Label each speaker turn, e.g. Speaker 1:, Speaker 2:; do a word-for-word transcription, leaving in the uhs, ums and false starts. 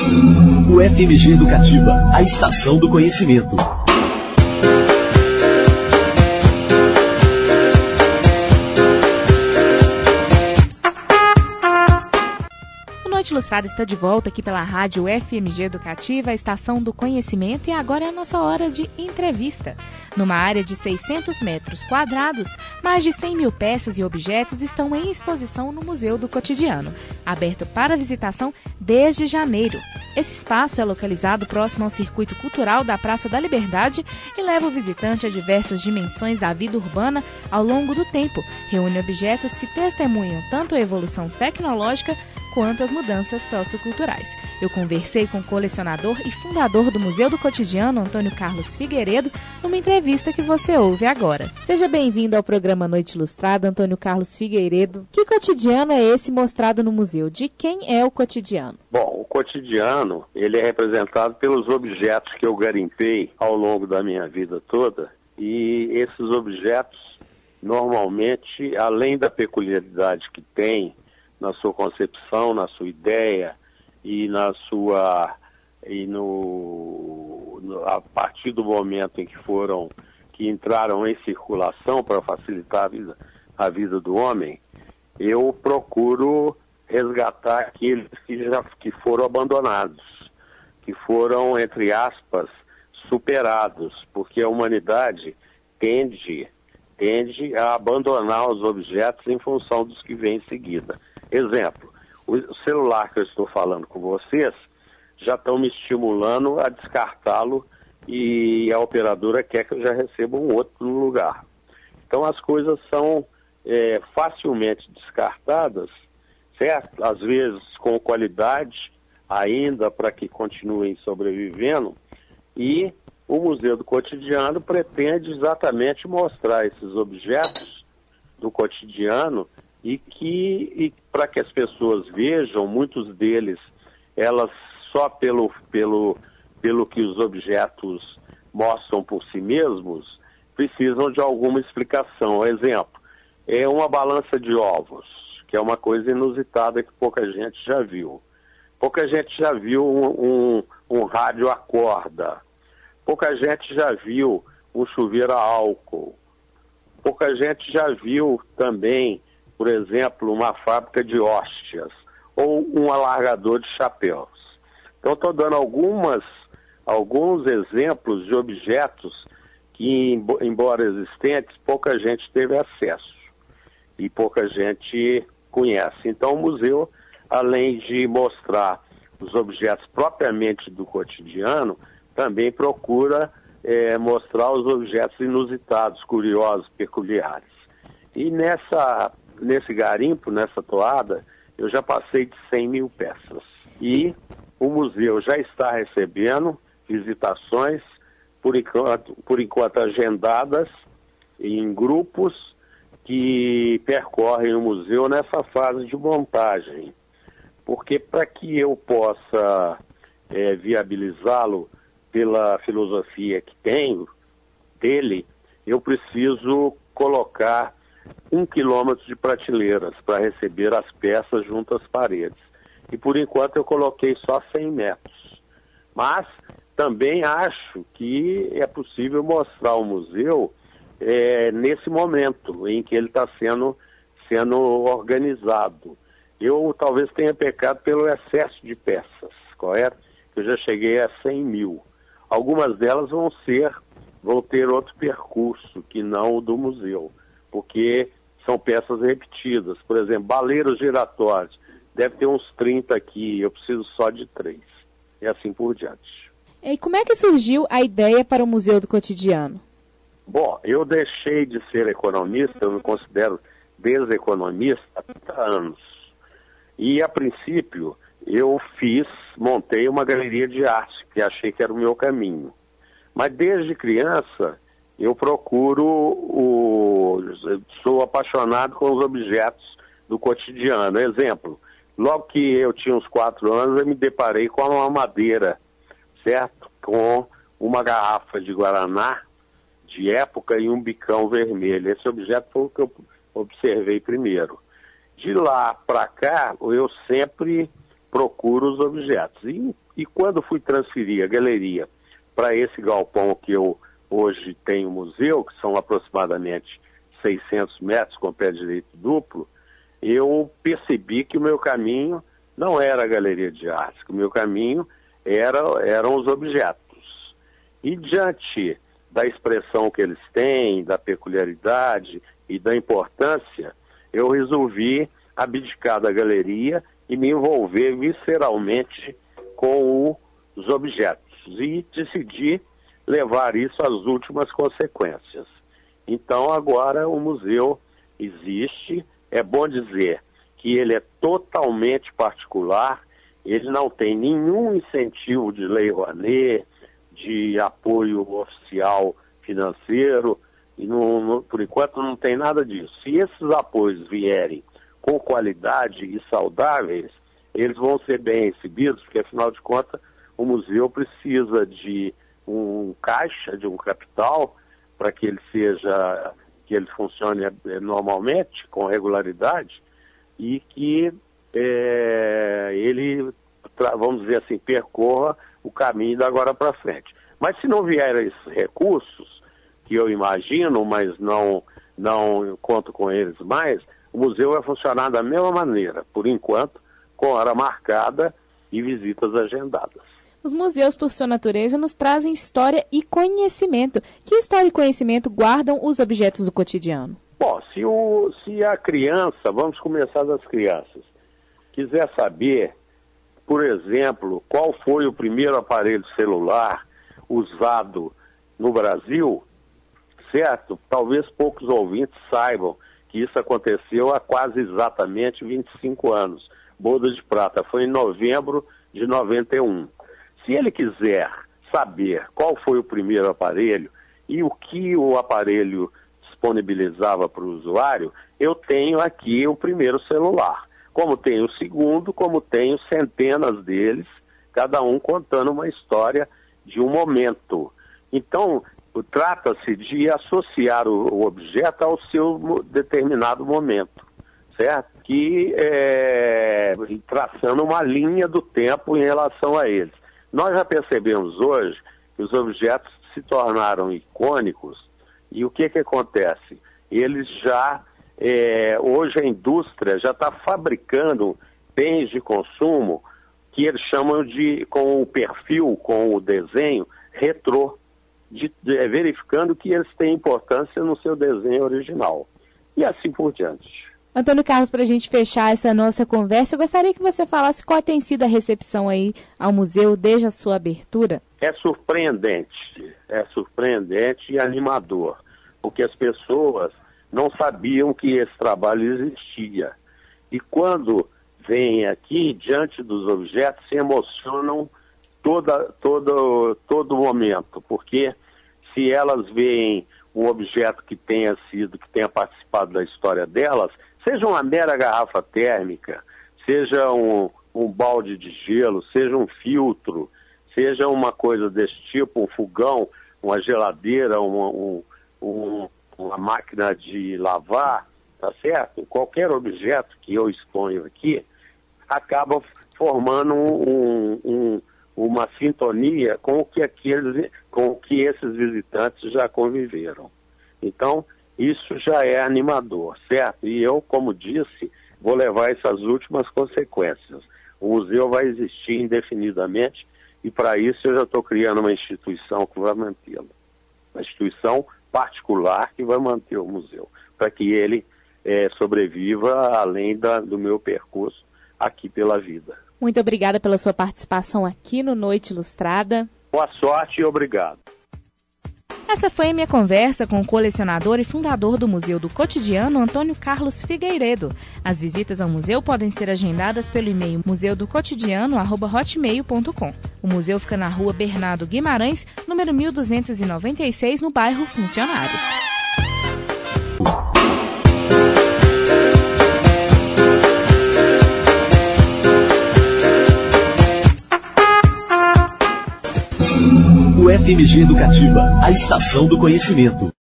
Speaker 1: O F M G Educativa, a estação do conhecimento.
Speaker 2: Noite Ilustrada está de volta aqui pela rádio F M G Educativa, a estação do conhecimento, e agora é a nossa hora de entrevista. Numa área de seiscentos metros quadrados, mais de cem mil peças e objetos estão em exposição no Museu do Cotidiano, aberto para visitação desde janeiro. Esse espaço é localizado próximo ao Circuito Cultural da Praça da Liberdade e leva o visitante a diversas dimensões da vida urbana ao longo do tempo. Reúne objetos que testemunham tanto a evolução tecnológica quanto as mudanças socioculturais. Eu conversei com o colecionador e fundador do Museu do Cotidiano, Antônio Carlos Figueiredo, numa entrevista que você ouve agora. Seja bem-vindo ao programa Noite Ilustrada, Antônio Carlos Figueiredo. Que cotidiano é esse mostrado no museu? De quem é o cotidiano?
Speaker 3: Bom, o cotidiano, ele é representado pelos objetos que eu garimpei ao longo da minha vida toda, e esses objetos, normalmente, além da peculiaridade que tem na sua concepção, na sua ideia e na sua e no, no a partir do momento em que foram que entraram em circulação para facilitar a vida, a vida do homem, eu procuro resgatar aqueles que já que foram abandonados, que foram, entre aspas, superados, porque a humanidade tende tende a abandonar os objetos em função dos que vêm em seguida. Exemplo, o celular que eu estou falando com vocês já estão me estimulando a descartá-lo e a operadora quer que eu já receba um outro no lugar. Então as coisas são é, facilmente descartadas, certo? Às vezes com qualidade ainda para que continuem sobrevivendo, e o Museu do Cotidiano pretende exatamente mostrar esses objetos do cotidiano e que e para que as pessoas vejam, muitos deles, elas só pelo, pelo, pelo que os objetos mostram por si mesmos, precisam de alguma explicação. Exemplo, é uma balança de ovos, que é uma coisa inusitada que pouca gente já viu. Pouca gente já viu um, um, um rádio a corda. Pouca gente já viu um chuveiro a álcool. Pouca gente já viu também, por exemplo, uma fábrica de hóstias ou um alargador de chapéus. Então, estou dando algumas, alguns exemplos de objetos que, embora existentes, pouca gente teve acesso e pouca gente conhece. Então, o museu, além de mostrar os objetos propriamente do cotidiano, também procura é, mostrar os objetos inusitados, curiosos, peculiares. E nessa, nesse garimpo, nessa toada, eu já passei de cem mil peças. E o museu já está recebendo visitações, por enquanto, por enquanto agendadas, em grupos que percorrem o museu nessa fase de montagem. Porque para que eu possa é, viabilizá-lo pela filosofia que tenho dele, eu preciso colocar um quilômetro de prateleiras para receber as peças junto às paredes. E por enquanto eu coloquei só cem metros. Mas também acho que é possível mostrar o museu é, nesse momento em que ele está sendo, sendo organizado. Eu talvez tenha pecado pelo excesso de peças, correto? Eu já cheguei a cem mil. Algumas delas vão ser, vão ter outro percurso que não o do museu, porque são peças repetidas. Por exemplo, baleiros giratórios, deve ter uns trinta aqui, eu preciso só de três. E assim por diante.
Speaker 2: E como é que surgiu a ideia para o Museu do Cotidiano?
Speaker 3: Bom, eu deixei de ser economista, eu me considero deseconomista há trinta anos. E, a princípio, eu fiz, montei uma galeria de arte, que achei que era o meu caminho. Mas desde criança, eu procuro, o, sou apaixonado com os objetos do cotidiano. Exemplo, logo que eu tinha uns quatro anos, eu me deparei com uma madeira, certo? Com uma garrafa de Guaraná de época e um bicão vermelho. Esse objeto foi o que eu observei primeiro. De lá para cá, eu sempre procuro os objetos. E, e quando fui transferir a galeria para esse galpão que eu hoje tenho museu, que são aproximadamente seiscentos metros com pé direito duplo, eu percebi que o meu caminho não era a galeria de arte, que o meu caminho era, eram os objetos. E diante da expressão que eles têm, da peculiaridade e da importância, eu resolvi abdicar da galeria e me envolver visceralmente com o, os objetos. E decidi levar isso às últimas consequências. Então agora o museu existe, é bom dizer que ele é totalmente particular, ele não tem nenhum incentivo de Lei Rouanet, de apoio oficial financeiro, e não, não, por enquanto não tem nada disso. Se esses apoios vierem com qualidade e saudáveis, eles vão ser bem recebidos, porque afinal de contas o museu precisa de um caixa, de um capital, para que ele seja, que ele funcione normalmente, com regularidade, e que é, ele, vamos dizer assim, percorra o caminho da agora para frente. Mas se não vierem esses recursos, que eu imagino, mas não, não conto com eles mais, o museu vai funcionar da mesma maneira, por enquanto, com hora marcada e visitas agendadas.
Speaker 2: Os museus, por sua natureza, nos trazem história e conhecimento. Que história e conhecimento guardam os objetos do cotidiano?
Speaker 3: Bom, se, o, se a criança, vamos começar das crianças, quiser saber, por exemplo, qual foi o primeiro aparelho celular usado no Brasil, certo? Talvez poucos ouvintes saibam que isso aconteceu há quase exatamente vinte e cinco anos. Boda de Prata, foi em novembro de noventa e um. Se ele quiser saber qual foi o primeiro aparelho e o que o aparelho disponibilizava para o usuário, eu tenho aqui o primeiro celular. Como tenho o segundo, como tenho centenas deles, cada um contando uma história de um momento. Então, trata-se de associar o, o objeto ao seu determinado momento, certo? Que é, traçando uma linha do tempo em relação a eles. Nós já percebemos hoje que os objetos se tornaram icônicos e o que que acontece? Eles já, é, hoje a indústria já está fabricando bens de consumo que eles chamam de, com o perfil, com o desenho retrô, de, de, verificando que eles têm importância no seu desenho original. E assim por diante.
Speaker 2: Antônio Carlos, para a gente fechar essa nossa conversa, eu gostaria que você falasse qual tem sido a recepção aí ao museu desde a sua abertura.
Speaker 3: É surpreendente, é surpreendente e animador, porque as pessoas não sabiam que esse trabalho existia. E quando vêm aqui, diante dos objetos, se emocionam toda, todo, todo momento, porque se elas veem um objeto que tenha sido, que tenha participado da história delas, seja uma mera garrafa térmica, seja um, um balde de gelo, seja um filtro, seja uma coisa desse tipo, um fogão, uma geladeira, uma, um, um, uma máquina de lavar, tá certo? Qualquer objeto que eu exponho aqui acaba formando um, um, uma sintonia com o que aqueles, com o que esses visitantes já conviveram. Então, isso já é animador, certo? E eu, como disse, vou levar essas últimas consequências. O museu vai existir indefinidamente e, para isso, eu já estou criando uma instituição que vai mantê-lo. Uma instituição particular que vai manter o museu, para que ele é, sobreviva além da, do meu percurso aqui pela vida.
Speaker 2: Muito obrigada pela sua participação aqui no Noite Ilustrada.
Speaker 3: Boa sorte e obrigado.
Speaker 2: Essa foi a minha conversa com o colecionador e fundador do Museu do Cotidiano, Antônio Carlos Figueiredo. As visitas ao museu podem ser agendadas pelo e-mail museu do cotidiano arroba hotmail ponto com. O museu fica na rua Bernardo Guimarães, número mil duzentos e noventa e seis, no bairro Funcionários.
Speaker 1: O F M G Educativa, a estação do conhecimento.